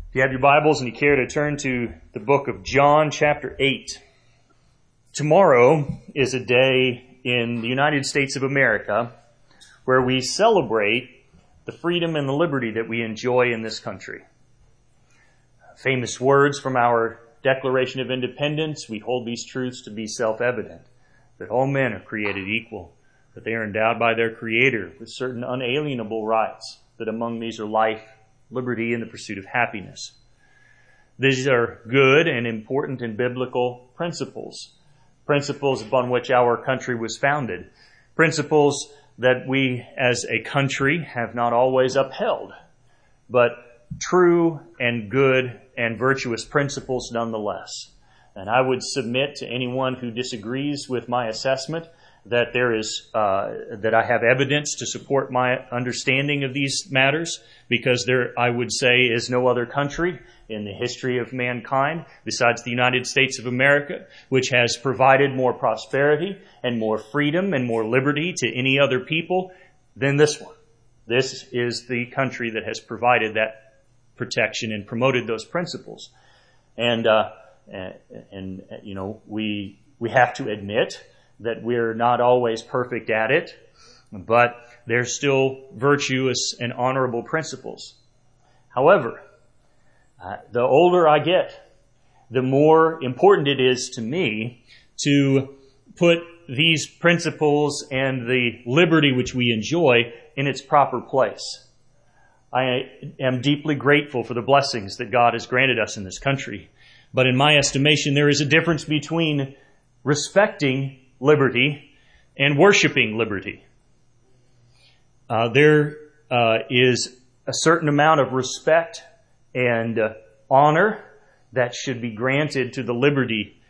If you have your Bibles and you care to turn to the book of John, chapter 8. Tomorrow is a day in the United States of America where we celebrate the freedom and the liberty that we enjoy in this country. Famous words from our Declaration of Independence, we hold these truths to be self-evident, that all men are created equal, that they are endowed by their Creator with certain unalienable rights, that among these are life, liberty, and the pursuit of happiness. These are good and important and biblical principles upon which our country was founded, principles that we as a country have not always upheld, but true and good and virtuous principles nonetheless. And I would submit to anyone who disagrees with my assessment that that I have evidence to support my understanding of these matters, because there, I would say, is no other country in the history of mankind besides the United States of America which has provided more prosperity and more freedom and more liberty to any other people than this one. This is the country that has provided that protection and promoted those principles. And you know, we have to admit that we're not always perfect at it, but there's still virtuous and honorable principles. However, the older I get, the more important it is to me to put these principles and the liberty which we enjoy in its proper place. I am deeply grateful for the blessings that God has granted us in this country. But in my estimation, there is a difference between respecting liberty and worshiping liberty. There is a certain amount of respect and honor that should be granted to the liberty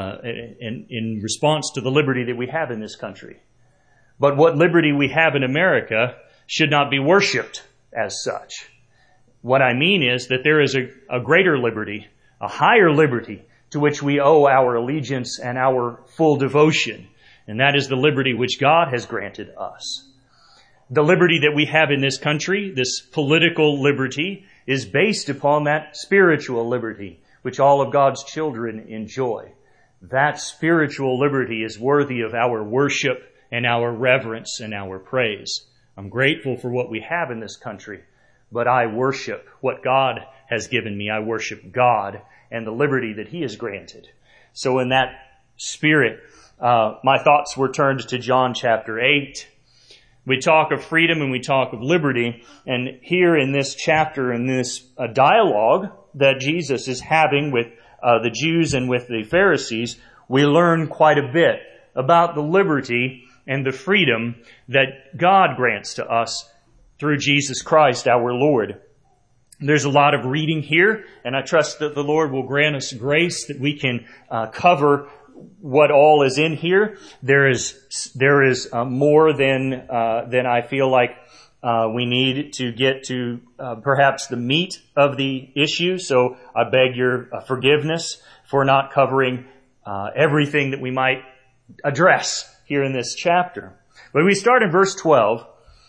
in response to the liberty that we have in this country. But what liberty we have in America should not be worshipped as such. What I mean is that there is a greater liberty, a higher liberty, to which we owe our allegiance and our full devotion. And that is the liberty which God has granted us. The liberty that we have in this country, this political liberty, is based upon that spiritual liberty which all of God's children enjoy. That spiritual liberty is worthy of our worship and our reverence and our praise. I'm grateful for what we have in this country, but I worship what God has given me. I worship God and the liberty that He has granted. So in that spirit, my thoughts were turned to John chapter 8. We talk of freedom and we talk of liberty, and here in this chapter, in this dialogue that Jesus is having with the Jews and with the Pharisees, we learn quite a bit about the liberty and the freedom that God grants to us through Jesus Christ our Lord. There's a lot of reading here, and I trust that the Lord will grant us grace that we can cover what all is in here. There is more than I feel like we need to get to perhaps the meat of the issue. So I beg your forgiveness for not covering everything that we might address here in this chapter. But we start in verse 12.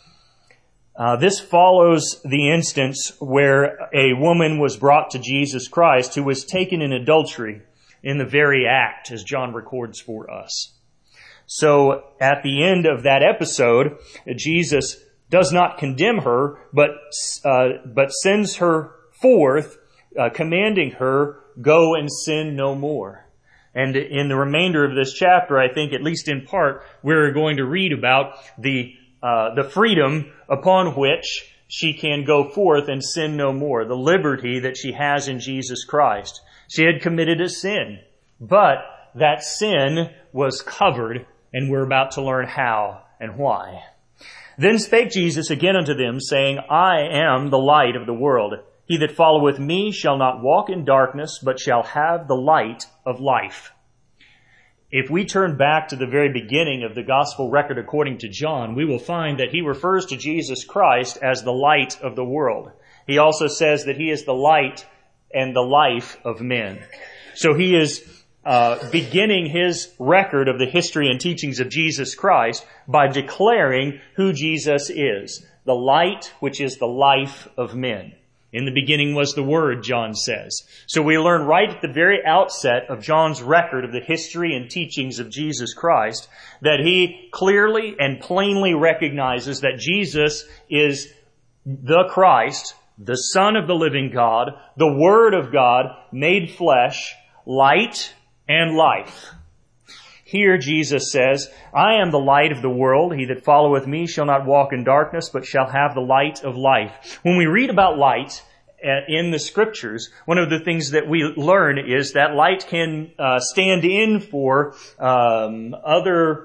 This follows the instance where a woman was brought to Jesus Christ who was taken in adultery in the very act, as John records for us. So at the end of that episode, Jesus does not condemn her, but sends her forth, commanding her, go and sin no more. And in the remainder of this chapter, I think, at least in part, we're going to read about the freedom upon which she can go forth and sin no more, the liberty that she has in Jesus Christ. She had committed a sin, but that sin was covered, and we're about to learn how and why. Then spake Jesus again unto them, saying, I am the light of the world. He that followeth me shall not walk in darkness, but shall have the light of life. If we turn back to the very beginning of the gospel record according to John, we will find that he refers to Jesus Christ as the light of the world. He also says that he is the light and the life of men. So he is beginning his record of the history and teachings of Jesus Christ by declaring who Jesus is, the light which is the life of men. In the beginning was the Word, John says. So we learn right at the very outset of John's record of the history and teachings of Jesus Christ that he clearly and plainly recognizes that Jesus is the Christ, the Son of the living God, the Word of God made flesh, light and life. Here Jesus says, I am the light of the world. He that followeth me shall not walk in darkness, but shall have the light of life. When we read about light in the Scriptures, one of the things that we learn is that light can stand in for other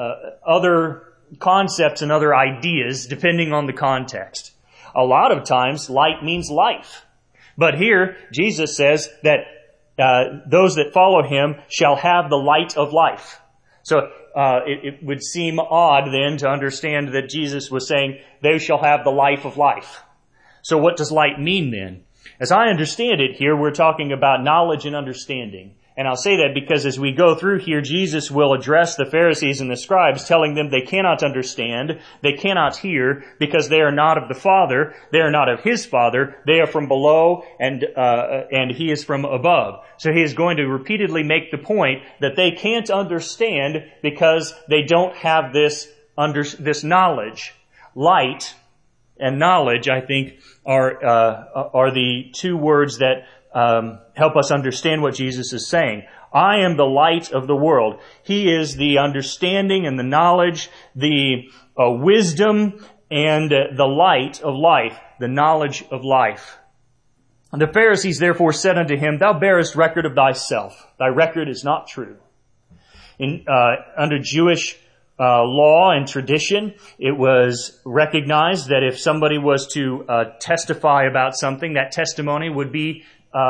concepts and other ideas, depending on the context. A lot of times, light means life. But here, Jesus says that those that follow him shall have the light of life. So it would seem odd then to understand that Jesus was saying, they shall have the life of life. So what does light mean then? As I understand it here, we're talking about knowledge and understanding. And I'll say that because as we go through here, Jesus will address the Pharisees and the scribes, telling them they cannot understand, they cannot hear, because they are not of the Father, they are not of His Father, they are from below, and He is from above. So He is going to repeatedly make the point that they can't understand because they don't have this knowledge. Light and knowledge, I think, are the two words that help us understand what Jesus is saying. I am the light of the world. He is the understanding and the knowledge, the wisdom and the light of life, the knowledge of life. And the Pharisees therefore said unto him, Thou bearest record of thyself. Thy record is not true. Under Jewish law and tradition, it was recognized that if somebody was to testify about something, that testimony would be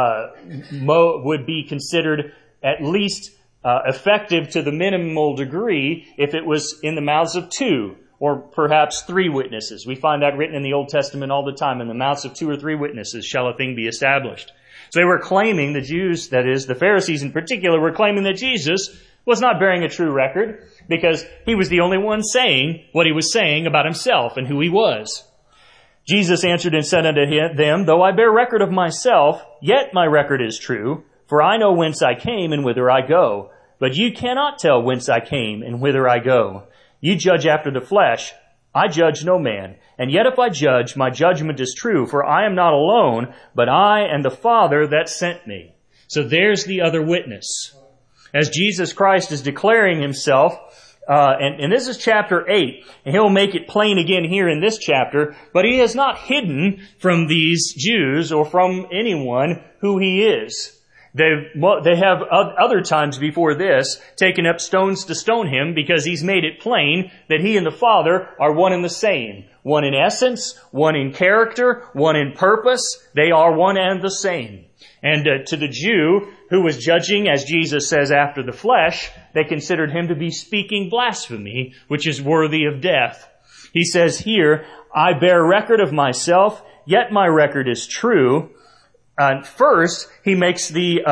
considered at least effective to the minimal degree if it was in the mouths of two or perhaps three witnesses. We find that written in the Old Testament all the time. In the mouths of two or three witnesses shall a thing be established. So they were claiming, the Jews, that is, the Pharisees in particular, were claiming that Jesus was not bearing a true record because he was the only one saying what he was saying about himself and who he was. Jesus answered and said unto them, Though I bear record of myself, yet my record is true, for I know whence I came and whither I go. But you cannot tell whence I came and whither I go. You judge after the flesh. I judge no man. And yet if I judge, my judgment is true, for I am not alone, but I and the Father that sent me. So there's the other witness. As Jesus Christ is declaring himself, and this is chapter 8, and he'll make it plain again here in this chapter, but he has not hidden from these Jews or from anyone who he is. They have other times before this taken up stones to stone him because he's made it plain that he and the Father are one and the same. One in essence, one in character, one in purpose. They are one and the same. And to the Jew who was judging, as Jesus says, after the flesh, they considered him to be speaking blasphemy, which is worthy of death. He says here, I bear record of myself, yet my record is true. First, he makes the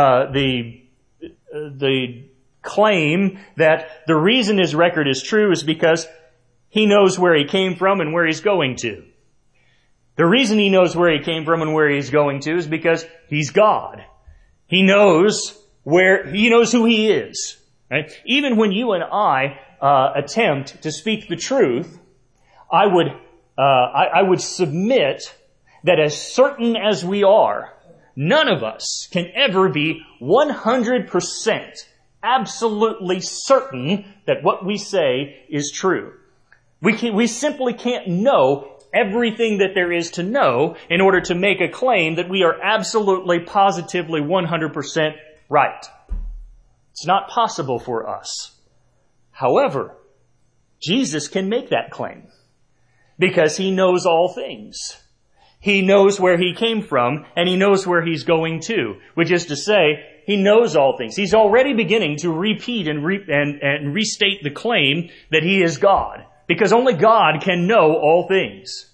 claim that the reason his record is true is because he knows where he came from and where he's going to. The reason he knows where he came from and where he's going to is because he's God. He knows who he is. Right? Even when you and I attempt to speak the truth, I would submit that as certain as we are, none of us can ever be 100% absolutely certain that what we say is true. We simply can't know everything that there is to know in order to make a claim that we are absolutely, positively, 100% right. It's not possible for us. However, Jesus can make that claim because he knows all things. He knows where he came from, and he knows where he's going to, which is to say, he knows all things. He's already beginning to repeat and restate the claim that he is God, because only God can know all things.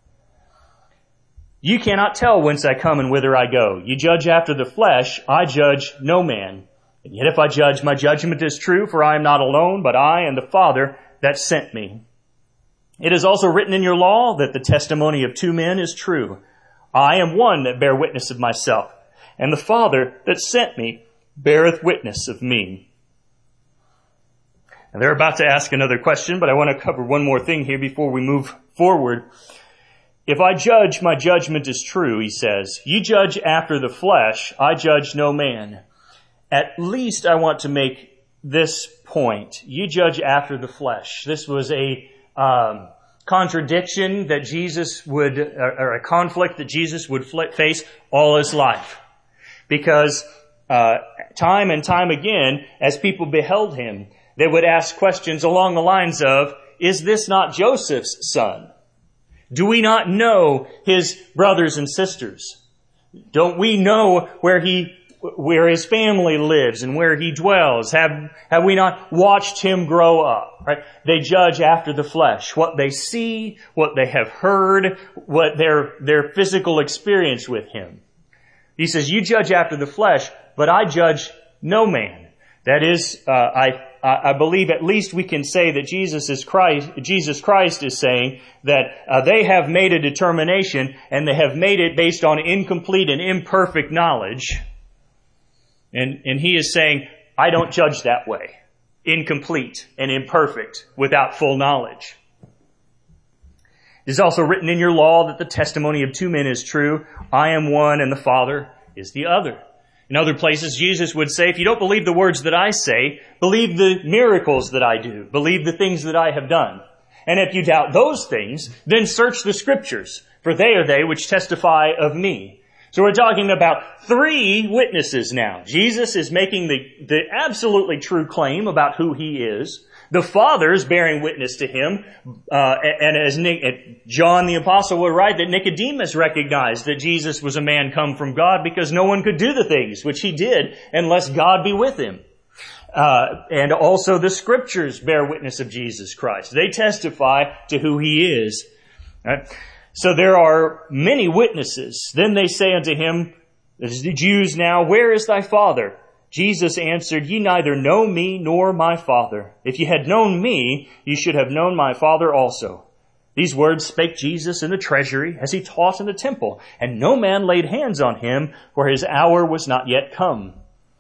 You cannot tell whence I come and whither I go. You judge after the flesh, I judge no man. And yet if I judge, my judgment is true, for I am not alone, but I and the Father that sent me. It is also written in your law that the testimony of two men is true. I am one that bear witness of myself, and the Father that sent me beareth witness of me. And they're about to ask another question, but I want to cover one more thing here before we move forward. If I judge, my judgment is true, he says. You judge after the flesh, I judge no man. At least I want to make this point. You judge after the flesh. This was a contradiction that Jesus would, or a conflict that Jesus would face all his life. Because time and time again, as people beheld him, they would ask questions along the lines of, is this not Joseph's son? Do we not know his brothers and sisters? Don't we know where his family lives and where he dwells? Have we not watched him grow up? Right? They judge after the flesh, what they see, what they have heard, what their physical experience with him. He says, you judge after the flesh, but I judge no man. That is, I believe at least we can say that Jesus Christ is saying that they have made a determination, and they have made it based on incomplete and imperfect knowledge. And he is saying, I don't judge that way. Incomplete and imperfect without full knowledge. It is also written in your law that the testimony of two men is true. I am one and the Father is the other. In other places, Jesus would say, if you don't believe the words that I say, believe the miracles that I do. Believe the things that I have done. And if you doubt those things, then search the Scriptures, for they are they which testify of me. So we're talking about three witnesses now. Jesus is making the absolutely true claim about who he is. The Father is bearing witness to him. And as John the Apostle would write, that Nicodemus recognized that Jesus was a man come from God because no one could do the things which he did unless God be with him. And also the Scriptures bear witness of Jesus Christ. They testify to who he is. Right? So there are many witnesses. Then they say unto him, the Jews now, where is thy Father? Jesus answered, ye neither know me nor my Father. If ye had known me, ye should have known my Father also. These words spake Jesus in the treasury as he taught in the temple, and no man laid hands on him, for his hour was not yet come.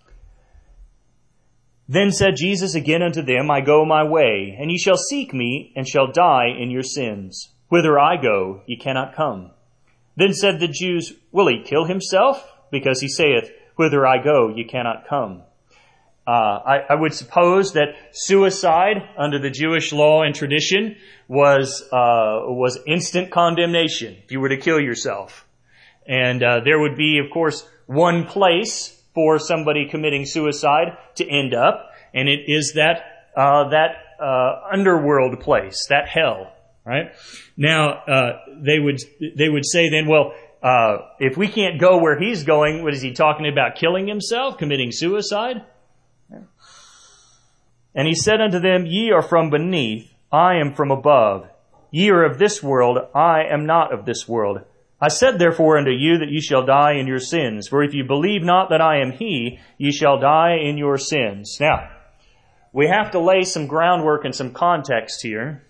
Then said Jesus again unto them, I go my way, and ye shall seek me, and shall die in your sins. Whither I go, ye cannot come. Then said the Jews, will he kill himself? Because he saith, whither I go, ye cannot come. I would suppose that suicide under the Jewish law and tradition was instant condemnation if you were to kill yourself. And there would be, of course, one place for somebody committing suicide to end up, and it is that underworld place, that hell. Right? Now, they would say then, well, if we can't go where he's going, what is he talking about? Killing himself? Committing suicide? And he said unto them, ye are from beneath, I am from above. Ye are of this world, I am not of this world. I said therefore unto you that ye shall die in your sins. For if you believe not that I am he, ye shall die in your sins. Now, we have to lay some groundwork and some context here.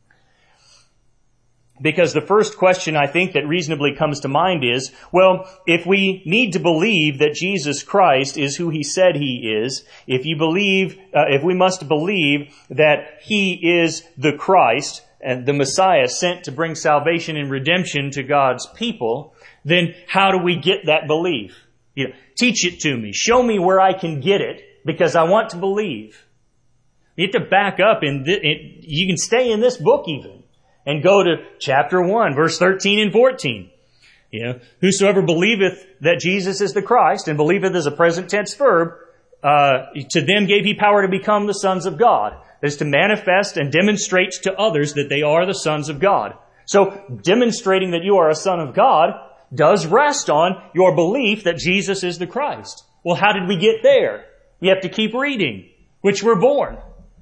Because the first question I think that reasonably comes to mind is, well, if we need to believe that Jesus Christ is who he said he is, if we must believe that he is the Christ and the Messiah sent to bring salvation and redemption to God's people, then how do we get that belief? Teach it to me. Show me where I can get it because I want to believe. You have to back up you can stay in this book even. And go to chapter 1, verse 13 and 14. Whosoever believeth that Jesus is the Christ and believeth as a present tense verb, to them gave he power to become the sons of God. That is to manifest and demonstrate to others that they are the sons of God. So demonstrating that you are a son of God does rest on your belief that Jesus is the Christ. Well, how did we get there? We have to keep reading, which we're born.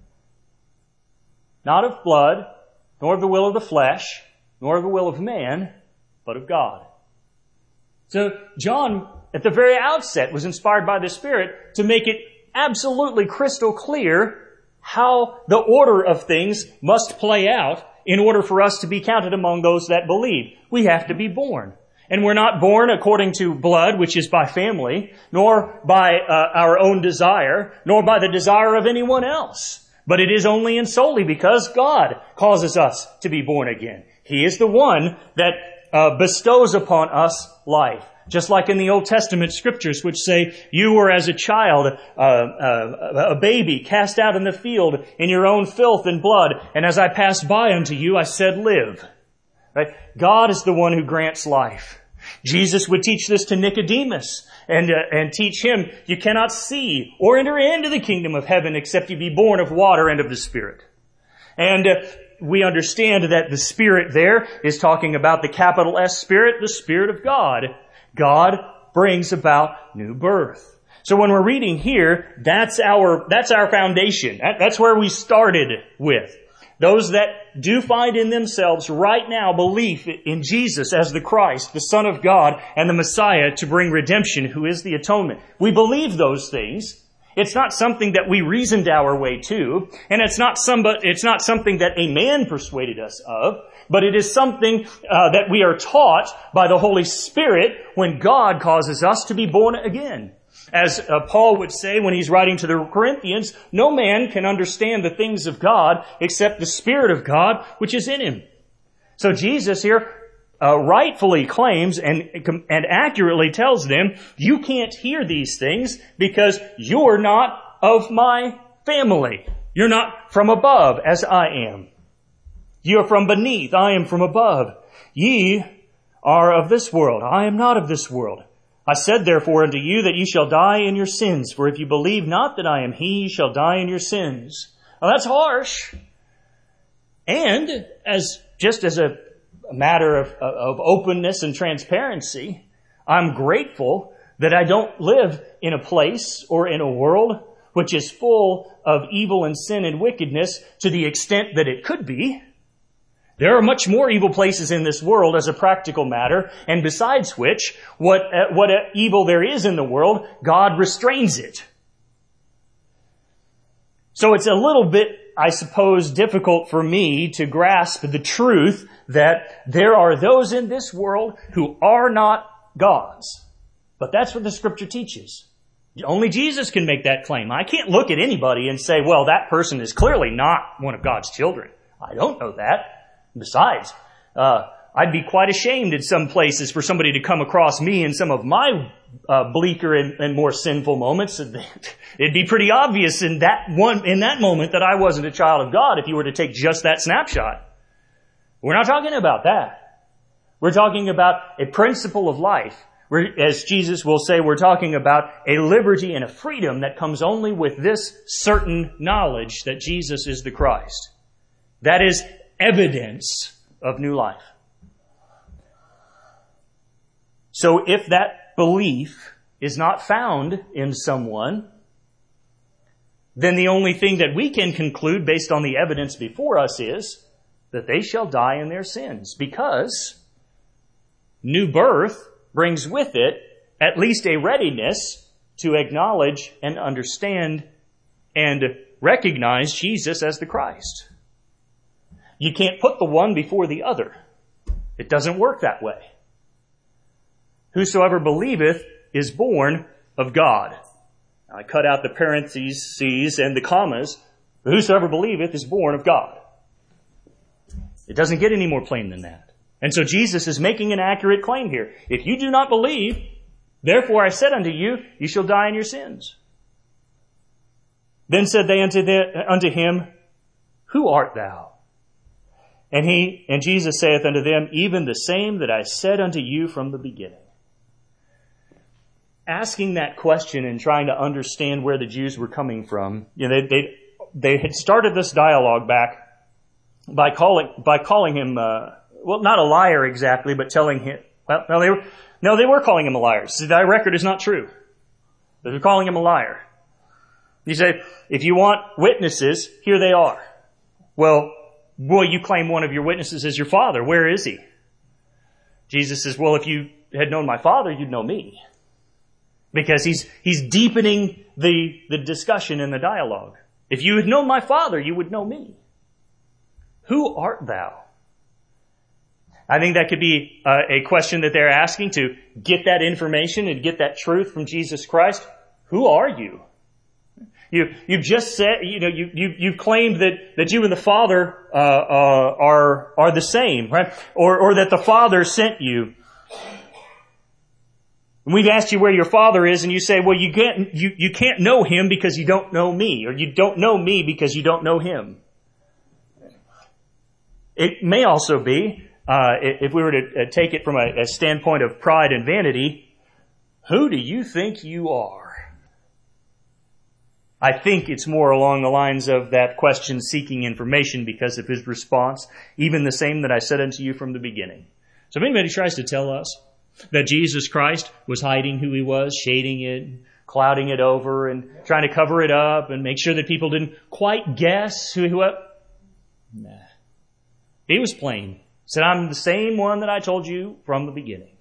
Not of blood, nor of the will of the flesh, nor of the will of man, but of God. So John, at the very outset, was inspired by the Spirit to make it absolutely crystal clear how the order of things must play out in order for us to be counted among those that believe. We have to be born. And we're not born according to blood, which is by family, nor by our own desire, nor by the desire of anyone else. But it is only and solely because God causes us to be born again. He is the one that bestows upon us life. Just like in the Old Testament scriptures, which say, you were as a child, a baby cast out in the field in your own filth and blood. And as I passed by unto you, I said, live. Right? God is the one who grants life. Jesus would teach this to Nicodemus and teach him, you cannot see or enter into the kingdom of heaven except you be born of water and of the Spirit. And we understand that the Spirit there is talking about the capital S Spirit, the Spirit of God. God brings about new birth. So when we're reading here, that's our foundation. That's where we started with. Those that do find in themselves right now belief in Jesus as the Christ, the Son of God, and the Messiah to bring redemption, who is the atonement. We believe those things. It's not something that we reasoned our way to, and it's not something that a man persuaded us of, but it is something that we are taught by the Holy Spirit when God causes us to be born again. As Paul would say when he's writing to the Corinthians, no man can understand the things of God except the Spirit of God which is in him. So Jesus here rightfully claims and accurately tells them, you can't hear these things because you're not of my family. You're not from above as I am. You are from beneath. I am from above. Ye are of this world. I am not of this world. I said therefore unto you that ye shall die in your sins. For if you believe not that I am He, ye shall die in your sins. Now that's harsh. And just as a matter of openness and transparency, I'm grateful that I don't live in a place or in a world which is full of evil and sin and wickedness to the extent that it could be. There are much more evil places in this world as a practical matter, and besides which, what evil there is in the world, God restrains it. So it's a little bit, I suppose, difficult for me to grasp the truth that there are those in this world who are not God's. But that's what the Scripture teaches. Only Jesus can make that claim. I can't look at anybody and say, well, that person is clearly not one of God's children. I don't know that. Besides, I'd be quite ashamed in some places for somebody to come across me in some of my bleaker and more sinful moments. It'd be pretty obvious in that moment that I wasn't a child of God if you were to take just that snapshot. We're not talking about that. We're talking about a principle of life. As Jesus will say, we're talking about a liberty and a freedom that comes only with this certain knowledge that Jesus is the Christ. That is evidence of new life. So if that belief is not found in someone, then the only thing that we can conclude based on the evidence before us is that they shall die in their sins, because new birth brings with it at least a readiness to acknowledge and understand and recognize Jesus as the Christ. You can't put the one before the other. It doesn't work that way. Whosoever believeth is born of God. I cut out the parentheses and the commas. But whosoever believeth is born of God. It doesn't get any more plain than that. And so Jesus is making an accurate claim here. If you do not believe, therefore I said unto you, you shall die in your sins. Then said they unto him, who art thou? And Jesus saith unto them, even the same that I said unto you from the beginning. Asking that question and trying to understand where the Jews were coming from, they had started this dialogue back by calling him, well, not a liar exactly, but telling him, they were calling him a liar. So that record is not true. They were calling him a liar. He said, if you want witnesses, here they are. Well, you claim one of your witnesses is your father. Where is he? Jesus says, well, if you had known my father, you'd know me. Because he's deepening the discussion and the dialogue. If you had known my father, you would know me. Who art thou? I think that could be a question that they're asking to get that information and get that truth from Jesus Christ. Who are you? You've just said, you've claimed that you and the Father are the same, right? Or that the Father sent you. And we've asked you where your Father is, and you say, well, you can't know Him because you don't know me, or you don't know me because you don't know Him. It may also be, if we were to take it from a standpoint of pride and vanity, who do you think you are? I think it's more along the lines of that question seeking information because of his response, even the same that I said unto you from the beginning. So if anybody tries to tell us that Jesus Christ was hiding who He was, shading it, clouding it over, and trying to cover it up and make sure that people didn't quite guess who He was, nah. He was plain. He said, I'm the same one that I told you from the beginning.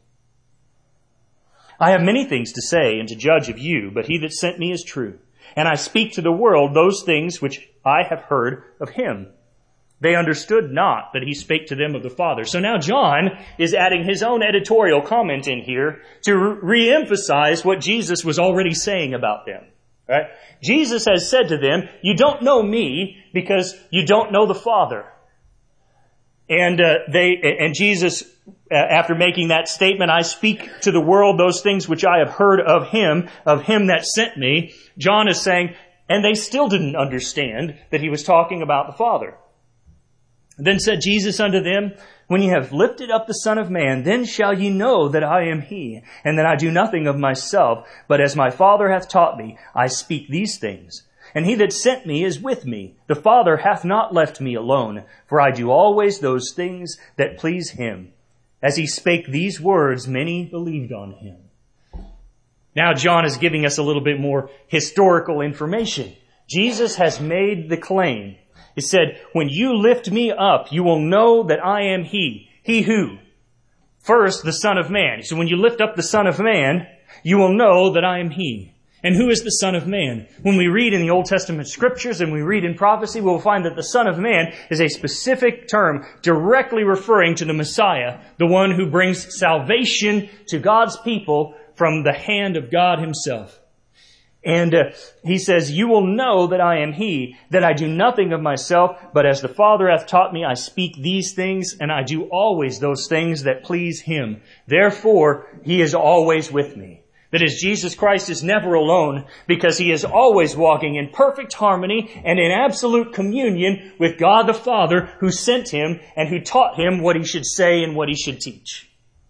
I have many things to say and to judge of you, but He that sent me is true. And I speak to the world those things which I have heard of Him. They understood not that He spake to them of the Father. So now John is adding his own editorial comment in here to re-emphasize what Jesus was already saying about them. Right? Jesus has said to them, you don't know me because you don't know the Father. And Jesus, after making that statement, I speak to the world those things which I have heard of Him that sent me. John is saying, and they still didn't understand that He was talking about the Father. Then said Jesus unto them, when ye have lifted up the Son of Man, then shall ye know that I am He, and that I do nothing of myself, but as my Father hath taught me, I speak these things. And He that sent me is with me. The Father hath not left me alone, for I do always those things that please Him. As He spake these words, many believed on Him. Now John is giving us a little bit more historical information. Jesus has made the claim. He said, when you lift me up, you will know that I am He. He who? First, the Son of Man. So when you lift up the Son of Man, you will know that I am He. And who is the Son of Man? When we read in the Old Testament Scriptures and we read in prophecy, we'll find that the Son of Man is a specific term directly referring to the Messiah, the one who brings salvation to God's people from the hand of God Himself. And He says, you will know that I am He, that I do nothing of myself, but as the Father hath taught me, I speak these things, and I do always those things that please Him. Therefore, He is always with me. That is, Jesus Christ is never alone because He is always walking in perfect harmony and in absolute communion with God the Father who sent Him and who taught Him what He should say and what He should teach.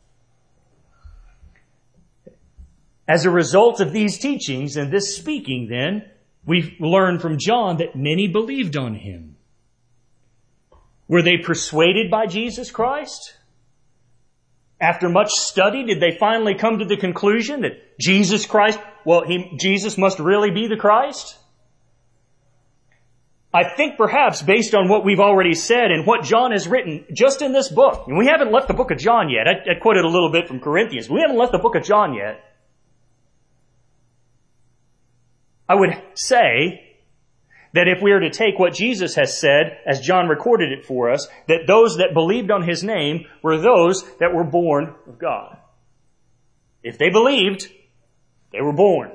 As a result of these teachings and this speaking then, we learn from John that many believed on Him. Were they persuaded by Jesus Christ? After much study, did they finally come to the conclusion that Jesus Christ, Jesus must really be the Christ? I think perhaps based on what we've already said and what John has written just in this book, and we haven't left the book of John yet. I quoted a little bit from Corinthians. We haven't left the book of John yet. I would say that if we were to take what Jesus has said, as John recorded it for us, that those that believed on His name were those that were born of God. If they believed, they were born.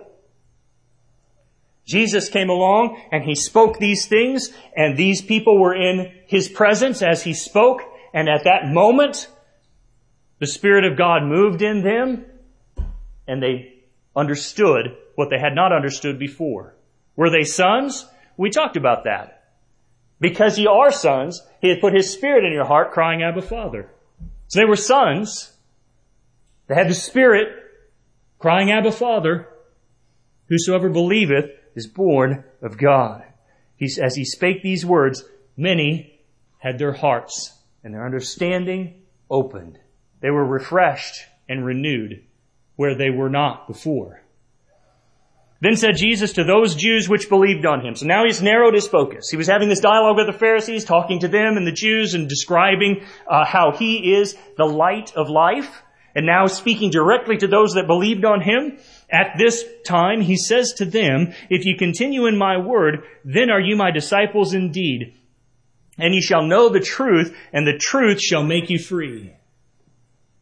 Jesus came along and He spoke these things, and these people were in His presence as He spoke, and at that moment, the Spirit of God moved in them, and they understood what they had not understood before. Were they sons? We talked about that. Because ye are sons, He had put His Spirit in your heart, crying, Abba, Father. So they were sons. They had the Spirit crying, Abba, Father. Whosoever believeth is born of God. As He spake these words, many had their hearts and their understanding opened. They were refreshed and renewed where they were not before. Then said Jesus to those Jews which believed on Him. So now He's narrowed His focus. He was having this dialogue with the Pharisees, talking to them and the Jews and describing how He is the light of life. And now speaking directly to those that believed on Him. At this time, He says to them, if you continue in my word, then are you my disciples indeed. And ye shall know the truth, and the truth shall make you free.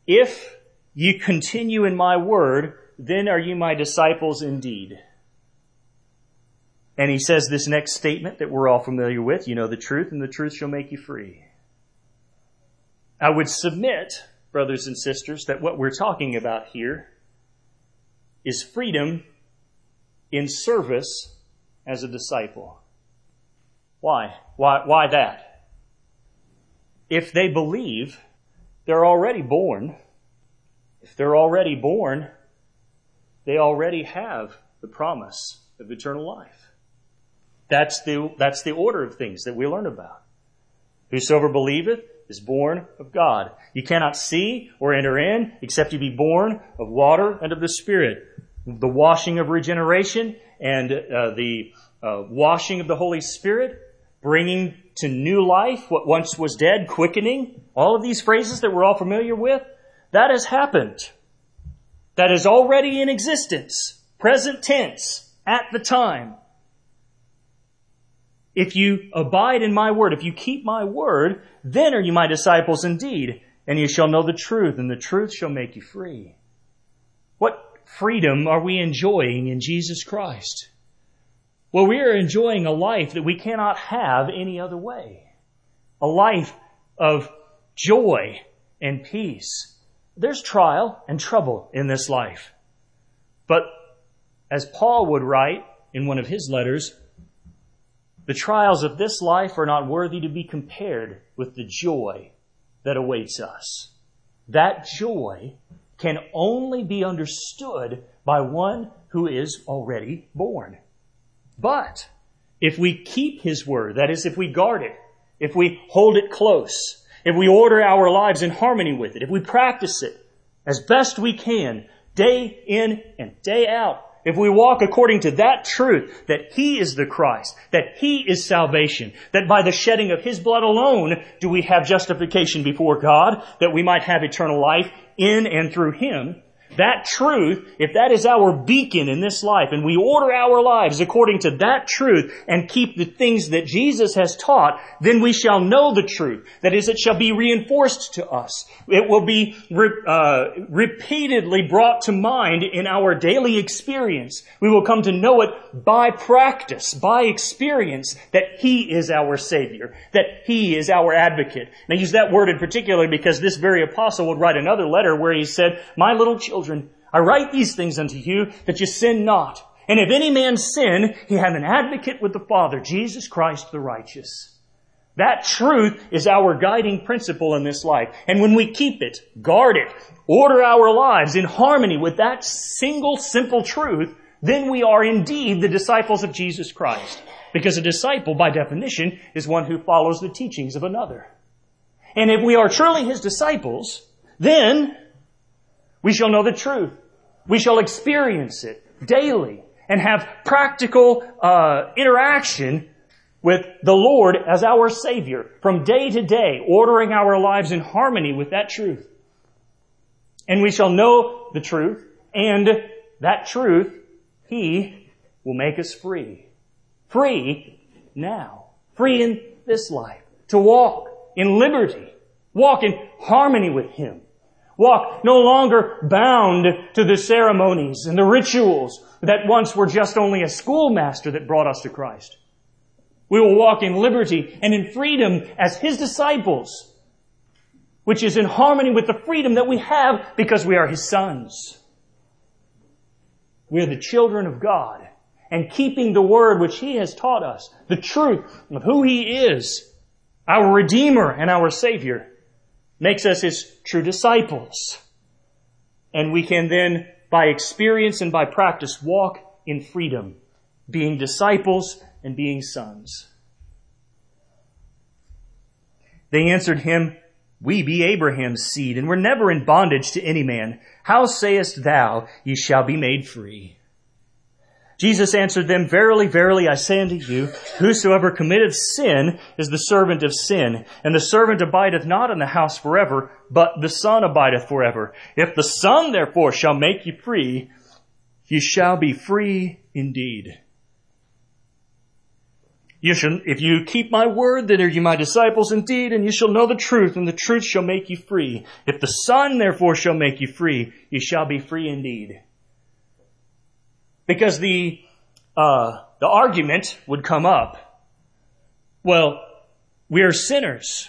if you continue in my word, then are you my disciples indeed. And he says this next statement that we're all familiar with, you know the truth, and the truth shall make you free. I would submit, brothers and sisters, that what we're talking about here is freedom in service as a disciple. Why? Why that? If they believe, they're already born. If they're already born, they already have the promise of eternal life. That's the order of things that we learn about. Whosoever believeth is born of God. You cannot see or enter in except you be born of water and of the Spirit. The washing of regeneration and the washing of the Holy Spirit, bringing to new life what once was dead, quickening, all of these phrases that we're all familiar with, that has happened. That is already in existence, present tense, at the time. If you abide in my word, if you keep my word, then are you my disciples indeed, and you shall know the truth, and the truth shall make you free. What freedom are we enjoying in Jesus Christ? Well, we are enjoying a life that we cannot have any other way. A life of joy and peace. There's trial and trouble in this life. But as Paul would write in one of his letters, the trials of this life are not worthy to be compared with the joy that awaits us. That joy can only be understood by one who is already born. But if we keep His word, that is, if we guard it, if we hold it close, if we order our lives in harmony with it, if we practice it as best we can, day in and day out, if we walk according to that truth, that He is the Christ, that He is salvation, that by the shedding of His blood alone do we have justification before God, that we might have eternal life in and through Him, that truth, if that is our beacon in this life, and we order our lives according to that truth and keep the things that Jesus has taught, then we shall know the truth. That is, it shall be reinforced to us. It will be repeatedly brought to mind in our daily experience. We will come to know it by practice, by experience, that He is our Savior, that He is our advocate. And I use that word in particular because this very apostle would write another letter where he said, "My little children, I write these things unto you that you sin not. And if any man sin, he hath an advocate with the Father, Jesus Christ the righteous." That truth is our guiding principle in this life. And when we keep it, guard it, order our lives in harmony with that single simple truth, then we are indeed the disciples of Jesus Christ. Because a disciple, by definition, is one who follows the teachings of another. And if we are truly His disciples, then we shall know the truth. We shall experience it daily and have practical interaction with the Lord as our Savior from day to day, ordering our lives in harmony with that truth. And we shall know the truth, and that truth, He will make us free. Free now. Free in this life. To walk in liberty. Walk in harmony with Him. Walk no longer bound to the ceremonies and the rituals that once were just only a schoolmaster that brought us to Christ. We will walk in liberty and in freedom as His disciples, which is in harmony with the freedom that we have because we are His sons. We are the children of God, and keeping the word which He has taught us, the truth of who He is, our Redeemer and our Savior, makes us His true disciples. And we can then, by experience and by practice, walk in freedom, being disciples and being sons. They answered Him, "We be Abraham's seed, and were never in bondage to any man. How sayest thou, ye shall be made free?" Jesus answered them, "Verily, verily, I say unto you, whosoever committeth sin is the servant of sin. And the servant abideth not in the house forever, but the Son abideth forever. If the Son therefore shall make you free, you shall be free indeed." If you keep my word, then are you my disciples indeed, and you shall know the truth, and the truth shall make you free. If the Son therefore shall make you free, you shall be free indeed. Because the argument would come up, well, we are sinners.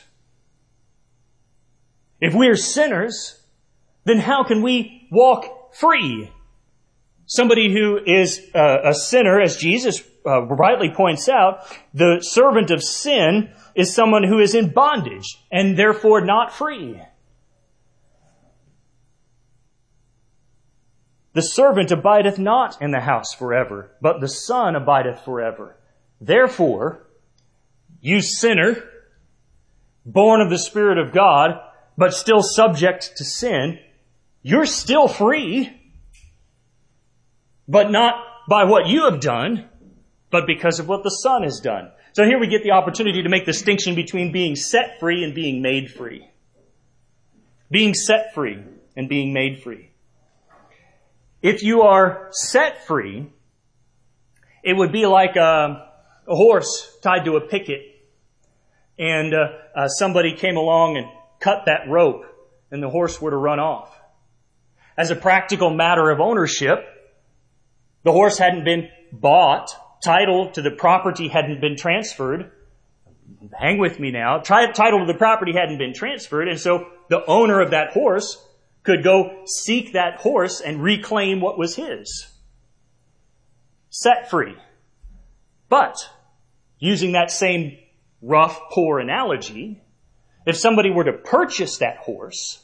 If we are sinners, then how can we walk free? Somebody who is a sinner, as Jesus rightly points out, the servant of sin is someone who is in bondage and therefore not free. The servant abideth not in the house forever, but the Son abideth forever. Therefore, you sinner, born of the Spirit of God, but still subject to sin, you're still free, but not by what you have done, but because of what the Son has done. So here we get the opportunity to make the distinction between being set free and being made free. Being set free and being made free. If you are set free, it would be like a horse tied to a picket, and somebody came along and cut that rope, and the horse were to run off. As a practical matter of ownership, the horse hadn't been bought, title to the property hadn't been transferred. Hang with me now. Title to the property hadn't been transferred, and so the owner of that horse could go seek that horse and reclaim what was his. Set free. But, using that same rough, poor analogy, if somebody were to purchase that horse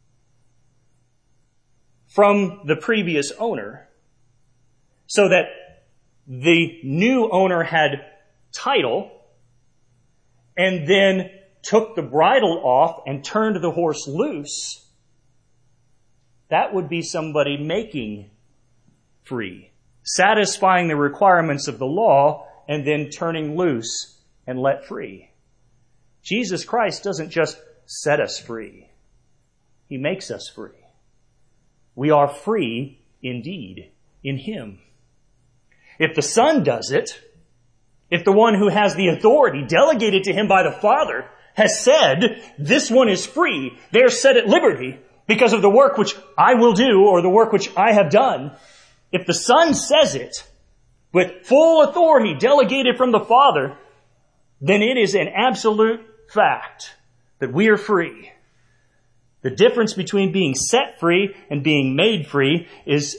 from the previous owner, so that the new owner had title, and then took the bridle off and turned the horse loose, that would be somebody making free, satisfying the requirements of the law, and then turning loose and let free. Jesus Christ doesn't just set us free. He makes us free. We are free indeed in Him. If the Son does it, if the one who has the authority delegated to Him by the Father has said, this one is free, they're set at liberty because of the work which I will do or the work which I have done, if the Son says it with full authority delegated from the Father, then it is an absolute fact that we are free. The difference between being set free and being made free is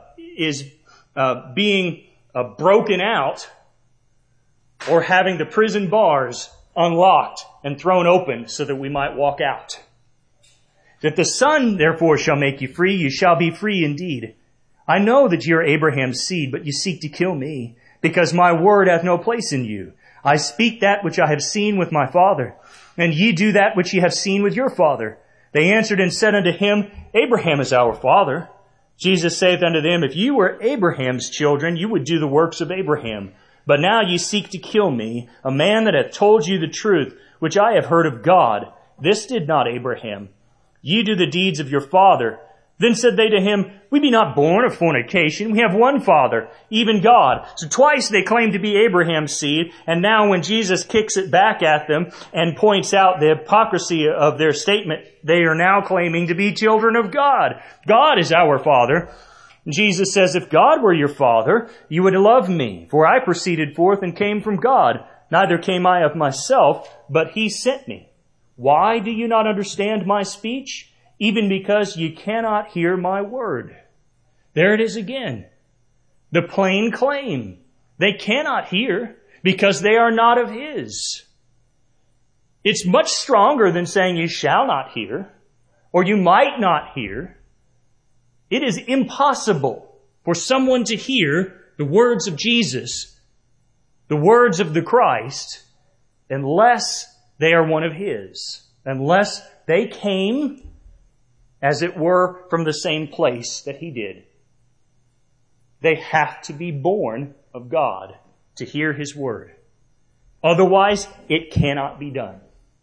being broken out or having the prison bars unlocked and thrown open so that we might walk out. If the Son therefore shall make you free, you shall be free indeed. I know that you are Abraham's seed, but you seek to kill me, because my word hath no place in you. I speak that which I have seen with my father, and ye do that which ye have seen with your father. They answered and said unto him, Abraham is our father. Jesus saith unto them, if you were Abraham's children, you would do the works of Abraham. But now ye seek to kill me, a man that hath told you the truth, which I have heard of God. This did not Abraham. Ye do the deeds of your father. Then said they to him, we be not born of fornication. We have one Father, even God. So twice they claim to be Abraham's seed. And now when Jesus kicks it back at them and points out the hypocrisy of their statement, they are now claiming to be children of God. God is our Father. And Jesus says, if God were your Father, you would love me. For I proceeded forth and came from God. Neither came I of myself, but He sent me. Why do you not understand my speech? Even because you cannot hear my word. There it is again. The plain claim. They cannot hear because they are not of His. It's much stronger than saying you shall not hear or you might not hear. It is impossible for someone to hear the words of Jesus, the words of the Christ, unless they are one of His, unless they came, as it were, from the same place that He did. They have to be born of God to hear His word. Otherwise, it cannot be done.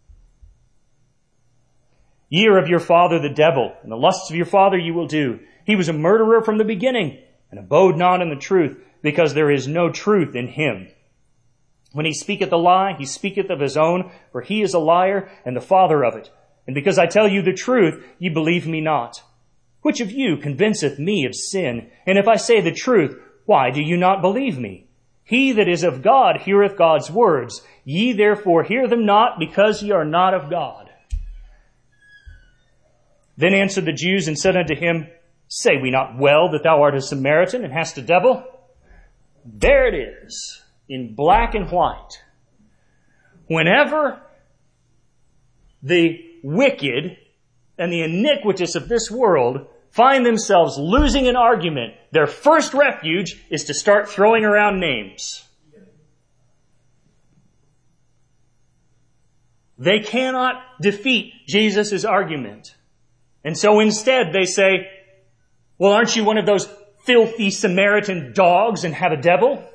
Ye are of your father the devil, and the lusts of your father you will do. He was a murderer from the beginning, and abode not in the truth, because there is no truth in him. When he speaketh a lie, he speaketh of his own, for he is a liar and the father of it. And because I tell you the truth, ye believe me not. Which of you convinceth me of sin? And if I say the truth, why do you not believe me? He that is of God heareth God's words. Ye therefore hear them not, because ye are not of God. Then answered the Jews and said unto him, Say we not well that thou art a Samaritan and hast a devil? There it is, in black and white. Whenever the wicked and the iniquitous of this world find themselves losing an argument, their first refuge is to start throwing around names. They cannot defeat Jesus' argument. And so instead they say, well, aren't you one of those filthy Samaritan dogs and have a devil?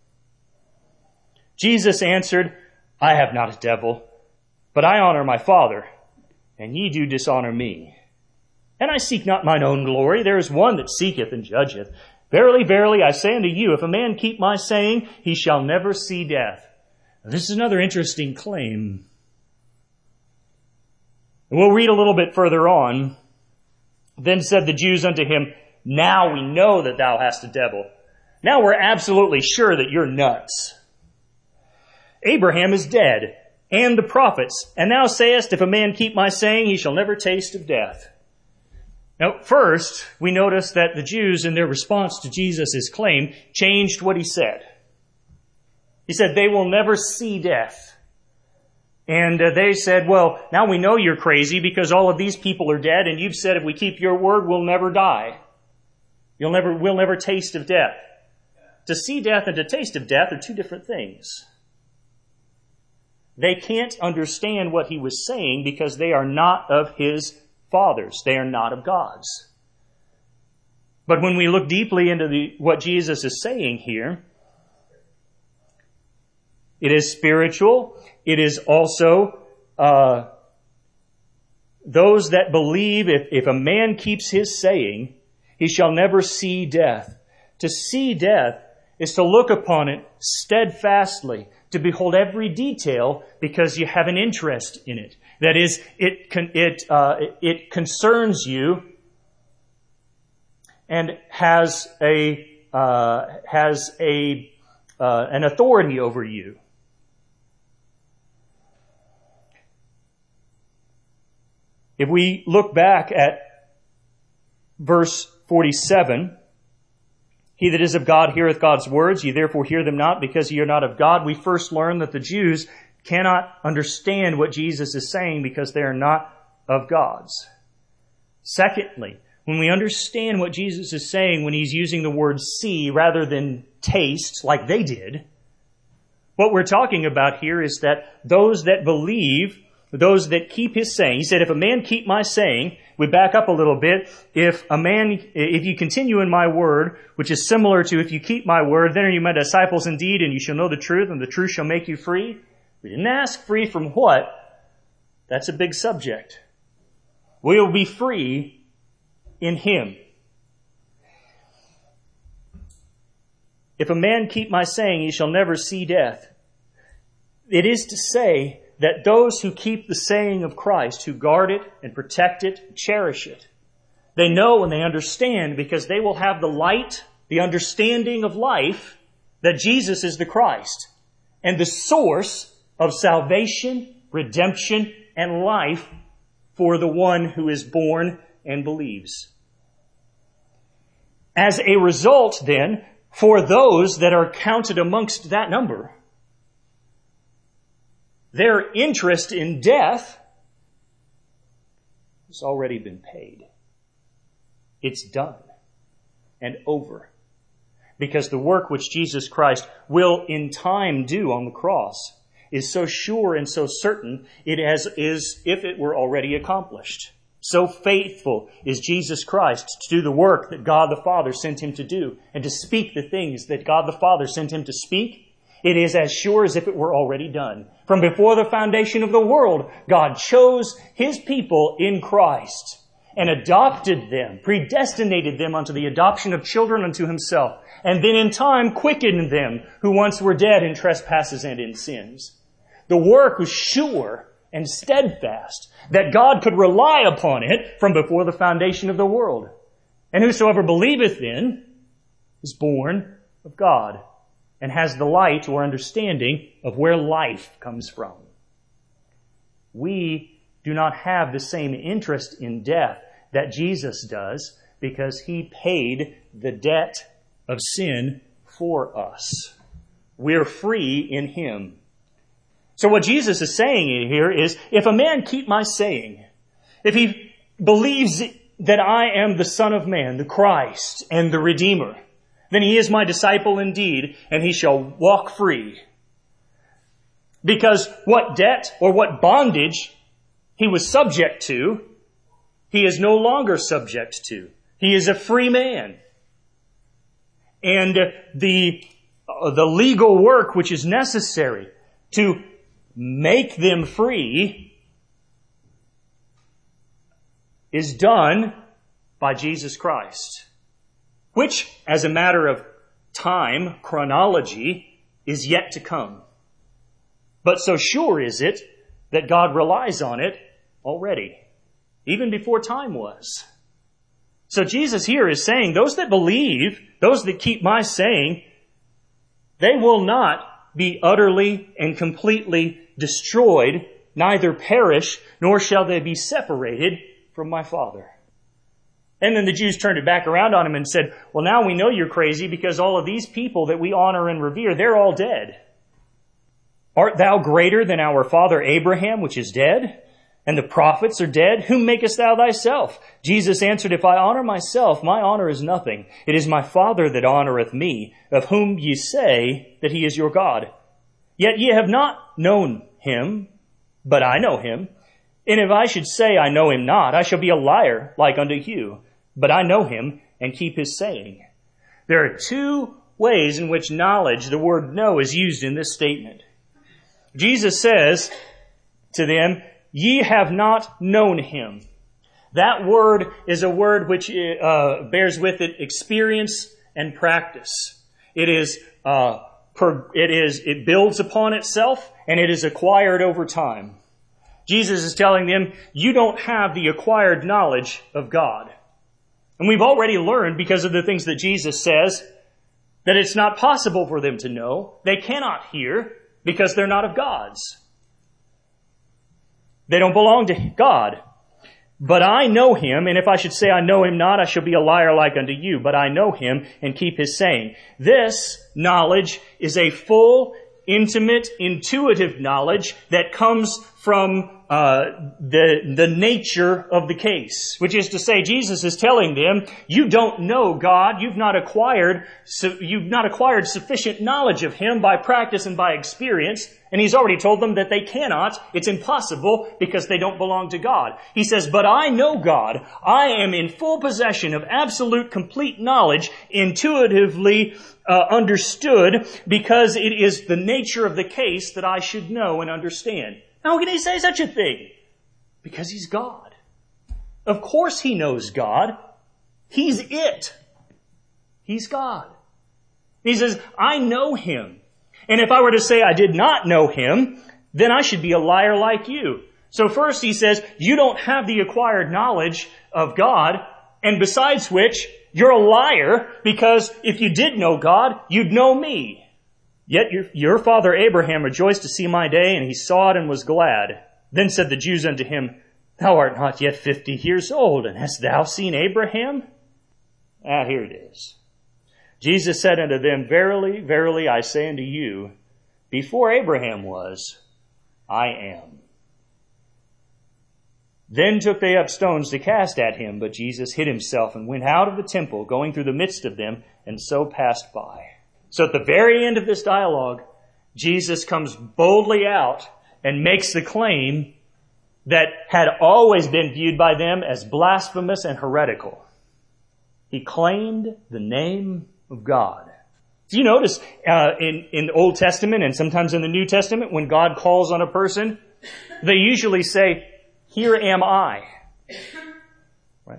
Jesus answered, I have not a devil, but I honor my Father, and ye do dishonor me. And I seek not mine own glory. There is one that seeketh and judgeth. Verily, verily, I say unto you, if a man keep my saying, he shall never see death. Now, this is another interesting claim. And we'll read a little bit further on. Then said the Jews unto him, Now we know that thou hast a devil. Now we're absolutely sure that you're nuts. Abraham is dead, and the prophets, and thou sayest, if a man keep my saying, he shall never taste of death. Now, first, we notice that the Jews, in their response to Jesus' claim, changed what he said. He said, they will never see death. And they said, well, now we know you're crazy because all of these people are dead, and you've said if we keep your word, we'll never die. We'll never taste of death. To see death and to taste of death are two different things. They can't understand what he was saying because they are not of his fathers. They are not of God's. But when we look deeply into what Jesus is saying here, it is spiritual. It is also those that believe if a man keeps his saying, he shall never see death. To see death is to look upon it steadfastly, to behold every detail because you have an interest in it. That is, it concerns you and has an authority over you. If we look back at verse 47, he that is of God heareth God's words, ye therefore hear them not, because ye are not of God. We first learn that the Jews cannot understand what Jesus is saying because they are not of God's. Secondly, when we understand what Jesus is saying when he's using the word see rather than taste like they did, what we're talking about here is that those that believe, those that keep his saying, he said, if a man keep my saying, we back up a little bit, if you continue in my word, which is similar to if you keep my word, then are you my disciples indeed, and you shall know the truth, and the truth shall make you free. We didn't ask free from what? That's a big subject. We will be free in him. If a man keep my saying, he shall never see death. It is to say that those who keep the saying of Christ, who guard it and protect it, cherish it, they know and they understand because they will have the light, the understanding of life, that Jesus is the Christ and the source of salvation, redemption, and life for the one who is born and believes. As a result, then, for those that are counted amongst that number, their interest in death has already been paid. It's done and over. Because the work which Jesus Christ will in time do on the cross is so sure and so certain, it as if it were already accomplished. So faithful is Jesus Christ to do the work that God the Father sent him to do and to speak the things that God the Father sent him to speak. It is as sure as if it were already done. From before the foundation of the world, God chose his people in Christ. and adopted them, predestinated them unto the adoption of children unto himself, and then in time quickened them who once were dead in trespasses and in sins. The work was sure and steadfast, that God could rely upon it from before the foundation of the world. And whosoever believeth in is born of God, and has the light or understanding of where life comes from. We do not have the same interest in death that Jesus does, because he paid the debt of sin for us. We're free in him. So what Jesus is saying here is, if a man keep my saying, if he believes that I am the Son of Man, the Christ, and the Redeemer, then he is my disciple indeed, and he shall walk free. Because what debt or what bondage he was subject to, he is no longer subject to. He is a free man. And the legal work which is necessary to make them free is done by Jesus Christ, which, as a matter of time, chronology, is yet to come. But so sure is it that God relies on it already, even before time was. So Jesus here is saying, those that believe, those that keep my saying, they will not be utterly and completely destroyed, neither perish, nor shall they be separated from my Father. And then the Jews turned it back around on him and said, well, now we know you're crazy because all of these people that we honor and revere, they're all dead. Art thou greater than our father Abraham, which is dead? And the prophets are dead? Whom makest thou thyself? Jesus answered, if I honor myself, my honor is nothing. It is my Father that honoreth me, of whom ye say that he is your God. Yet ye have not known him, but I know him. And if I should say I know him not, I shall be a liar like unto you. But I know him and keep his saying. There are two ways in which knowledge, the word know, is used in this statement. Jesus says to them, ye have not known him. That word is a word which bears with it experience and practice. It builds upon itself, and it is acquired over time. Jesus is telling them, you don't have the acquired knowledge of God. And we've already learned, because of the things that Jesus says, that it's not possible for them to know. They cannot hear, because they're not of God's. They don't belong to God. But I know him, and if I should say I know him not, I shall be a liar like unto you. But I know him and keep his saying. This knowledge is a full, intimate, intuitive knowledge that comes from the nature of the case. Which is to say, Jesus is telling them, you don't know God. You've not acquired sufficient knowledge of him by practice and by experience. And he's already told them that they cannot. It's impossible because they don't belong to God. He says, but I know God. I am in full possession of absolute, complete knowledge, intuitively understood, because it is the nature of the case that I should know and understand. How can he say such a thing? Because he's God. Of course he knows God. He's it. He's God. He says, I know him. And if I were to say I did not know him, then I should be a liar like you. So first he says, you don't have the acquired knowledge of God, and besides which, you're a liar, because if you did know God, you'd know me. Yet your father Abraham rejoiced to see my day, and he saw it and was glad. Then said the Jews unto him, thou art not yet 50 years old, and hast thou seen Abraham? Here it is. Jesus said unto them, verily, verily, I say unto you, before Abraham was, I am. Then took they up stones to cast at him, but Jesus hid himself and went out of the temple, going through the midst of them, and so passed by. So at the very end of this dialogue, Jesus comes boldly out and makes the claim that had always been viewed by them as blasphemous and heretical. He claimed the name of God. Do you notice in the Old Testament and sometimes in the New Testament, when God calls on a person, they usually say, here am I.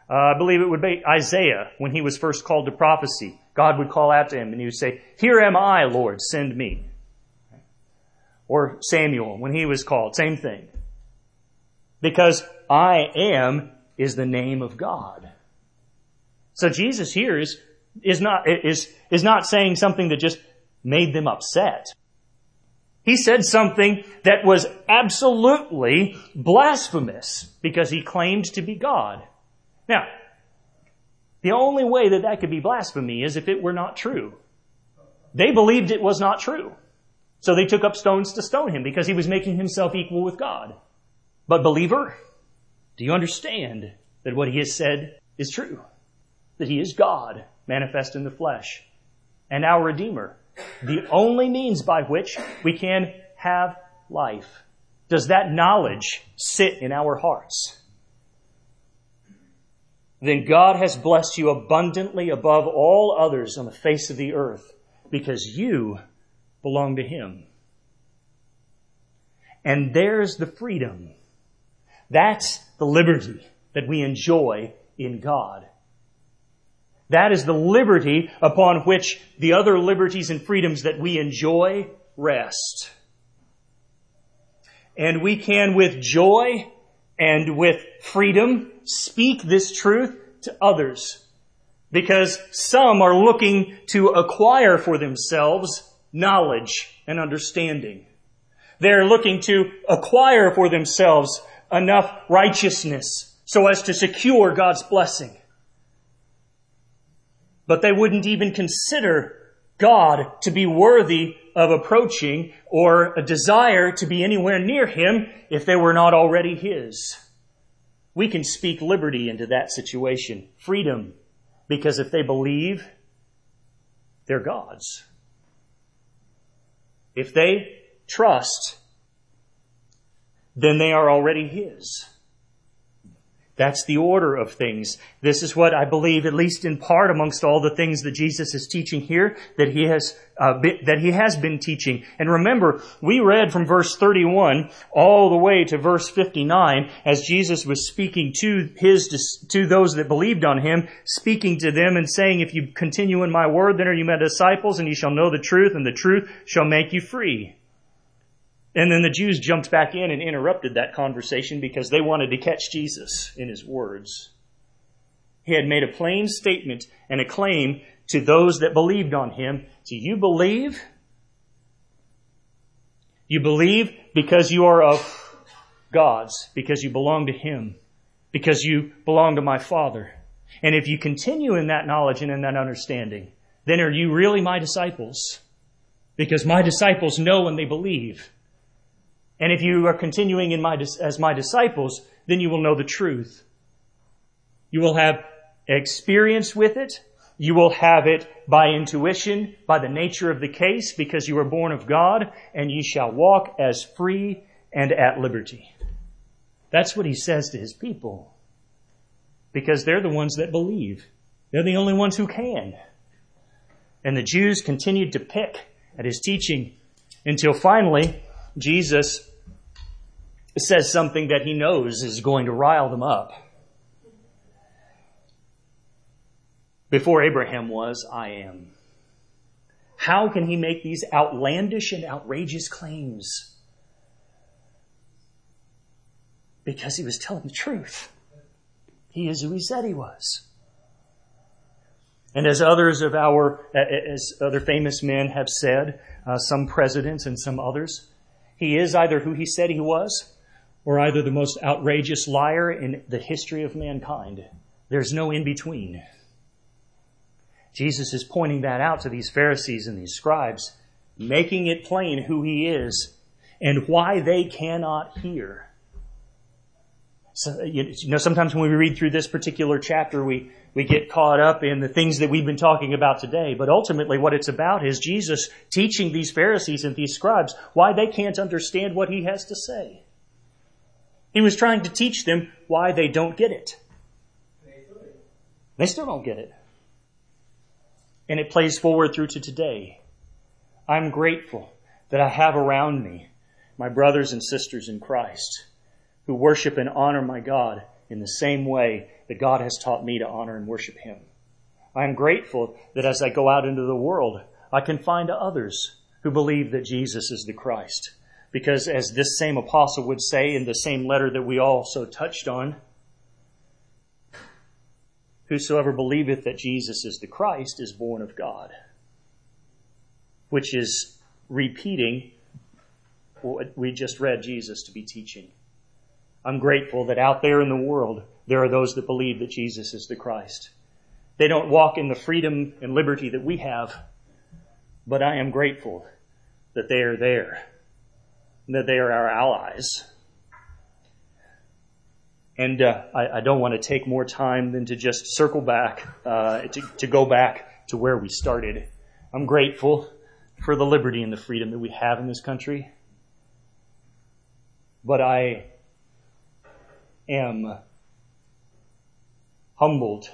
I believe it would be Isaiah when he was first called to prophecy. God would call out to him and he would say, "Here am I, Lord, send me." Or Samuel when he was called, same thing. Because I am is the name of God. So Jesus here is not saying something that just made them upset. He said something that was absolutely blasphemous because he claimed to be God. Now, the only way that could be blasphemy is if it were not true. They believed it was not true. So they took up stones to stone him because he was making himself equal with God. But believer, do you understand that what he has said is true? That he is God, manifest in the flesh, and our Redeemer. The only means by which we can have life. Does that knowledge sit in our hearts? Then God has blessed you abundantly above all others on the face of the earth because you belong to Him. And there's the freedom. That's the liberty that we enjoy in God. That is the liberty upon which the other liberties and freedoms that we enjoy rest. And we can, with joy and with freedom, speak this truth to others. Because some are looking to acquire for themselves knowledge and understanding. They're looking to acquire for themselves enough righteousness so as to secure God's blessing. But they wouldn't even consider God to be worthy of approaching or a desire to be anywhere near Him if they were not already His. We can speak liberty into that situation, freedom, because if they believe, they're God's. If they trust, then they are already His. That's the order of things. This is what I believe, at least in part, amongst all the things that Jesus is teaching here, that He has been teaching. And remember, we read from verse 31 all the way to verse 59, as Jesus was speaking to those that believed on Him, speaking to them and saying, "If you continue in my word, then are you my disciples, and you shall know the truth, and the truth shall make you free." And then the Jews jumped back in and interrupted that conversation because they wanted to catch Jesus in His words. He had made a plain statement and a claim to those that believed on Him. Do you believe? You believe because you are of God's, because you belong to Him, because you belong to my Father. And if you continue in that knowledge and in that understanding, then are you really my disciples? Because my disciples know and they believe. And if you are continuing as my disciples, then you will know the truth. You will have experience with it. You will have it by intuition, by the nature of the case, because you are born of God, and you shall walk as free and at liberty. That's what He says to His people. Because they're the ones that believe. They're the only ones who can. And the Jews continued to pick at His teaching until finally Jesus says something that He knows is going to rile them up. Before Abraham was, I am. How can He make these outlandish and outrageous claims? Because He was telling the truth. He is who He said He was. And as other famous men have said, some presidents and some others, He is either who He said He was, or either the most outrageous liar in the history of mankind. There's no in between. Jesus is pointing that out to these Pharisees and these scribes, making it plain who He is and why they cannot hear. So, sometimes when we read through this particular chapter, we get caught up in the things that we've been talking about today. But ultimately what it's about is Jesus teaching these Pharisees and these scribes why they can't understand what He has to say. He was trying to teach them why they don't get it. They still don't get it. And it plays forward through to today. I'm grateful that I have around me my brothers and sisters in Christ who worship and honor my God in the same way that God has taught me to honor and worship Him. I am grateful that as I go out into the world, I can find others who believe that Jesus is the Christ. Because as this same apostle would say in the same letter that we also touched on, whosoever believeth that Jesus is the Christ is born of God. Which is repeating what we just read Jesus to be teaching. I'm grateful that out there in the world, there are those that believe that Jesus is the Christ. They don't walk in the freedom and liberty that we have, but I am grateful that they are there, and that they are our allies. And I don't want to take more time than to just circle back, to go back to where we started. I'm grateful for the liberty and the freedom that we have in this country. But I am humbled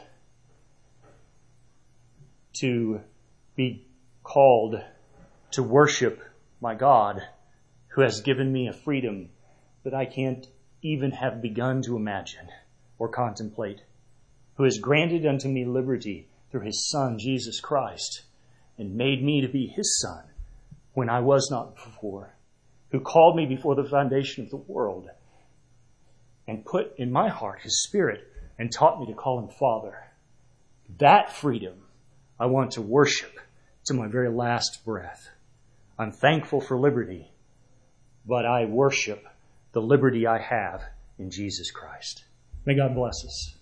to be called to worship my God, who has given me a freedom that I can't even have begun to imagine or contemplate, who has granted unto me liberty through His Son, Jesus Christ, and made me to be His son when I was not before, who called me before the foundation of the world and put in my heart His Spirit and taught me to call Him Father. That freedom I want to worship to my very last breath. I'm thankful for liberty, but I worship the liberty I have in Jesus Christ. May God bless us.